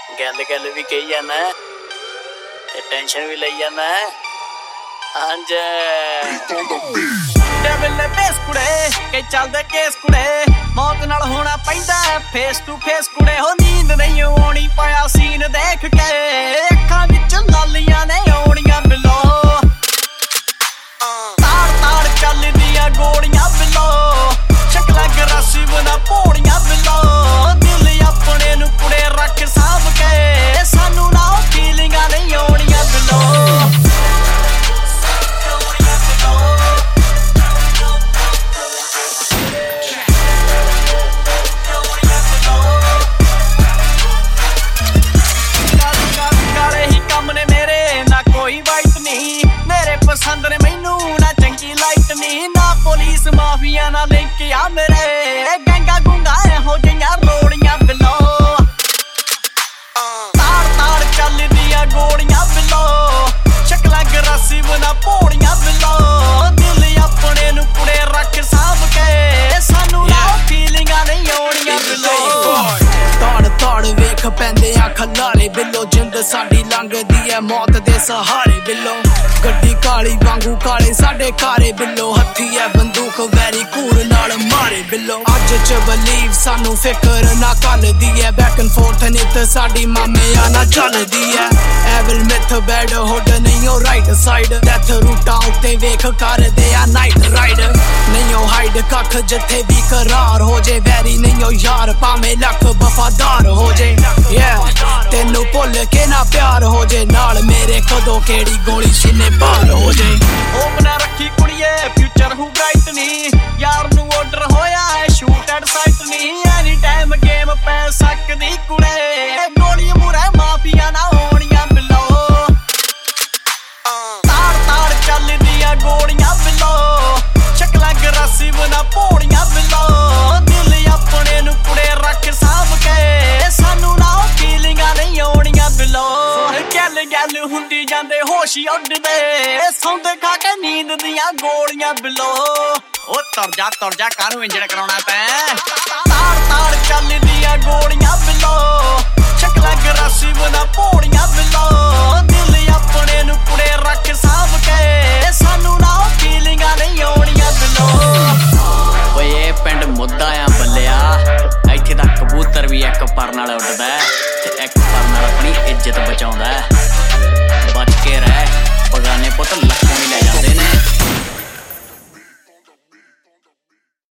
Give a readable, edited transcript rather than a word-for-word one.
गल गल भी कही जाना ते टेंशन भी लई जाना डेविल बेस कुड़े के चलदे केस कुड़े मौत नाल होना पैंदा फेस टू फेस कुड़े हो नींद नहीं आनी पाया सीन देख के अखां विच लालियां ने आउणियां बिलो ताड़ ताड़ चलदियां गोलियां बिलो शक्लां ग्रासिव ना पौड़ियां बिलो दिल अपने नू कुड़े रख साभ के सानू ना फीलिंगां नहीं आउणियां बिलो पसंद ने मैनू ना चंगी लाइट नी ना पुलिस माफिया ना लिंक आ मेरे गंगा गुंगा हो जियां रोड़ियां बिलो ताड़ ताड़ चलदियां गोलियां बिलो शक्लां ग्रासिव ना पौड़ियां बिलो दिल अपने नू कुड़े रख साभ के सानू ना फीलिंगां नहीं आउणियां बिलो ताड़ ताड़ वेख पैंदे आ खलारे बिलो जिंद साडी लंघदी है मौत दे सहारे बिलो गड्डी काली वांगू काले साडे कारे बिलो हत्थी है बंदूक वैरी कूर नाल मारे बिलो अज च बलीव सानू फिकर ना कल दी है बैक एंड फोर्थ नित साडी मामे आना चलदी है एविल मिथ बैड हुड नहीं हो राइट साइड डेथ रूटा उत्ते वेख कर दे आ नाइट राइड नहीं हो हाइड कख जिथे भी करार हो जे वैरी नहीं हो यार भावे लख वफादार हो जे तेनू भुल के ना प्यार हो जे नाल मेरे कदों केड़ी गोली सीने पार हो जाए होप ना रखी कुड़िए फ्यूचर हूँ ब्राइट नी यार नू ऑर्डर होया है शूट एट साइट नी एनी टाइम गेम पै सकदी कुड़े गोली मुरे माफिया ना होनियां बिलो ताड़ ताड़ चलदियां गोलियां बिलो शक्लां ग्रासिव ना पौड़ियां बिलो दिल अपने नू कुड़े रख साभ के सानू ना फीलिंगां नहीं आउणियां बिलो गल गल हुंदी जांदे होश उड्डदे सौंदे खा के नींद दियां गोलियां बिलो ओ तुर जा कानू इंजन कराउणा तैं ताड़ ताड़ चलदियां गोलियां बिलो शक्लां ग्रासिव ना पौड़ियां बिलो दिल अपने नू कुड़े रख साभ के सानू ना फीलिंगां नहीं आउणियां बिलो ओए ये पिंड मुद्दा आ बल्लिया इत्थे दा कबूतर भी एक पर नाल उड्डदा ते एक पर नाल अपनी इज्जत बचाउंदा बच के रह बगाने पुत लखां भी ले जांदे ने।